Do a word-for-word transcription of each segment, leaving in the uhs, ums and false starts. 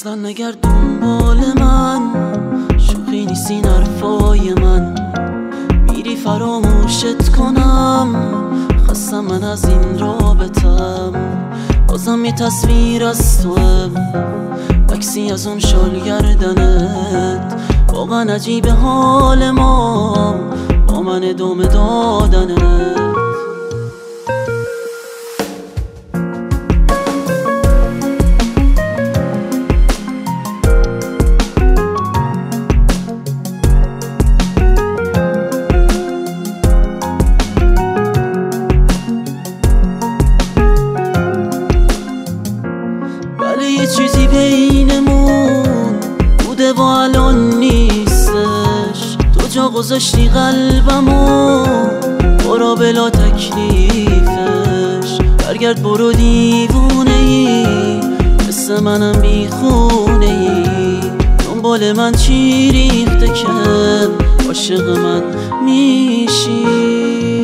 اصلا نگرد دنبال من، شوخی نیست این حرفای من. میری فراموشت کنم، خستم من از این رابطم. بازم یه تصویر از توام، عکسی از اون شال گردنت. واقعا عجیب حال ما، با من ادامه دادنت. یه چیزی بینمون بوده و الان نیستش. تو جا گذاشتی قلبمو، برو بلا تکلیفش. برگرد برو دیوونه ای، مثل منم بیخونه ای. دنبال من چی ریخته که عاشق من میشی؟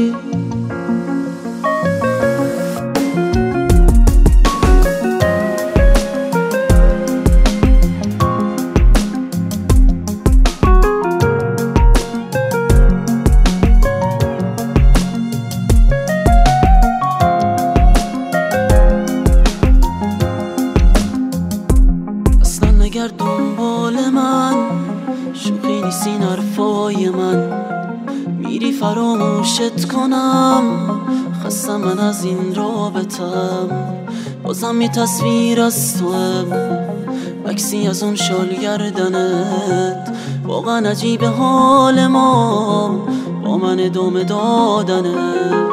نگرد دنبال من، شوخی نیست این حرفای من. میری فراموشت کنم، خستم من از این رابطم. بازم یه تصویر از توام، عکسی از اون شال گردنت. واقعا عجیب حال ما، با من ادامه دادنت.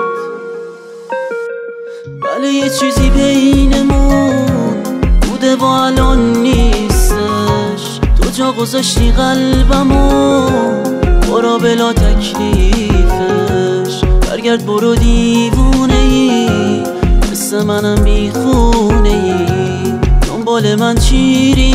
بله یه چیزی بینمون بوده و الان نیستش. تو جا گذاشتی قلبمو، برو بلا تکلیفش. برگرد برو دیوونه ای، مثل منم بیخونه ای. دنبال من چی